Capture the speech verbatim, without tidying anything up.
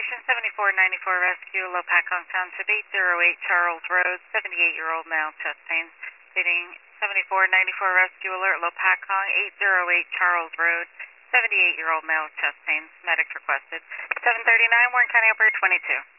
Station seventy-four ninety-four Rescue, Lopakong Township, eight oh eight Charles Road, seventy-eight-year-old male, chest pains. Stating seventy-four ninety-four Rescue Alert, Lopakong, eight oh eight Charles Road, seventy-eight-year-old male, chest pains. Medics requested. seven thirty-nine, Warren County Operator twenty-two.